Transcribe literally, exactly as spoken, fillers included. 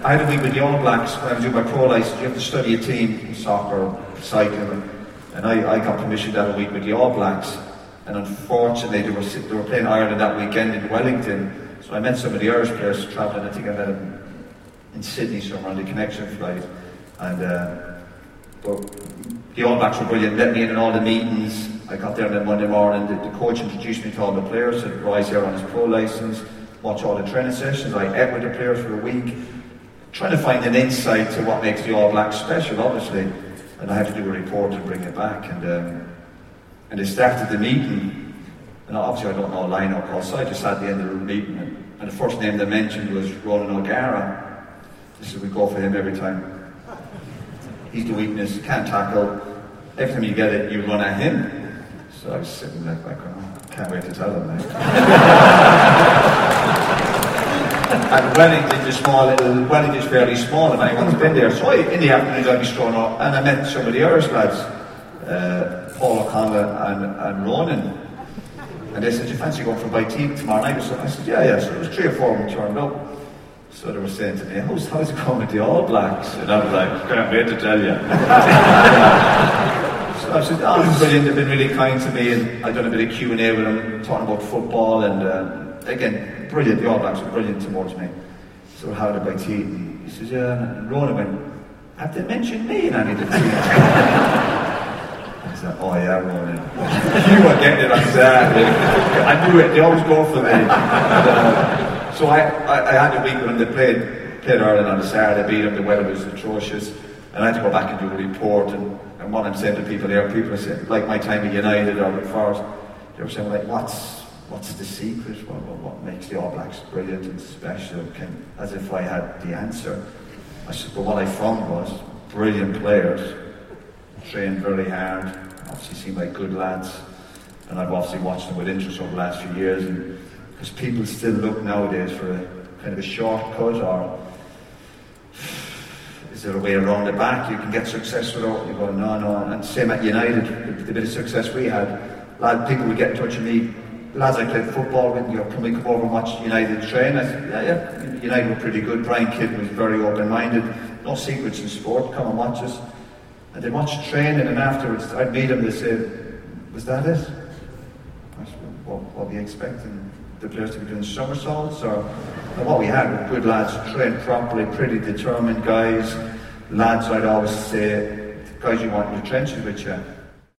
I had a week with the All Blacks when I was doing my pro license. You have to study a team, soccer, cycling, and I, I got permission to have a week with the All Blacks. And unfortunately, they were they were playing Ireland that weekend in Wellington. So I met some of the Irish players travelling. I think I met them in Sydney somewhere on the connection flight. And uh, but the All Blacks were brilliant. Let me in on all the meetings. I got there on that Monday morning. The, the coach introduced me to all the players. Said, Roy's here on his pro license. Watch all the training sessions. I ate with the players for a week, trying to find an insight to what makes the All Blacks special, obviously. And I had to do a report and bring it back. And um, and they started the meeting. And obviously I don't know a line-up, so I just had the end of the meeting. And, and the first name they mentioned was Ronan O'Gara. This is, we go for him every time. He's the weakness, can't tackle. Every time you get it, you run at him. So I was sitting there like, oh, can't wait to tell him now. And Wellington's small, little, Wellington's fairly small, and anyone's been there. So I, in the afternoon I'd be strolling up, and I met some of the Irish lads, uh, Paul O'Connell and, and Ronan. And they said, "Do you fancy going for a bite to eat tomorrow night?" So I said, yeah, yeah. So there was three or four of them turned up. So they were saying to me, how's, how's it going with the All Blacks? And I was like, can't wait to tell you. So I said, oh, it's brilliant, they've been really kind to me, and I've done a bit of Q and A with them, talking about football, and uh, again, brilliant, the All Blacks were brilliant towards me. So we're having a bite to eat, and he says, yeah, and Ronan went, have they mentioned me in any of the teams? I said, oh yeah, Ronan. You were getting it on that. I knew it, they always go for me. And, uh, so I, I, I had a week when they played, played Ireland on the Saturday, beat them, the weather was atrocious, and I had to go back and do a report, and, and what I'm saying to people there, people are saying, like my time at United or at Forest, they were saying, like, what's what's the secret? What, what, what makes the All Blacks brilliant and special? Can, as if I had the answer. I said, but what I found was brilliant players, trained very hard, obviously seemed like good lads, and I've obviously watched them with interest over the last few years, and because people still look nowadays for a kind of a shortcut, or is there a way around the back you can get success without? You go, no, no. And same at United, the bit of success we had, lad, people would get in touch with me, lads I played football with, you know, can we come over and watch United train? I said, yeah, yeah, United were pretty good. Brian Kidd was very open-minded, no secrets in sport, come and watch us. And they watched training, and afterwards I'd meet them, they said, was that it? I said, what, what were you expecting? The players to be doing somersaults, or what we had were good lads, trained properly, pretty determined guys, lads I'd always say, guys you want in the trenches with you.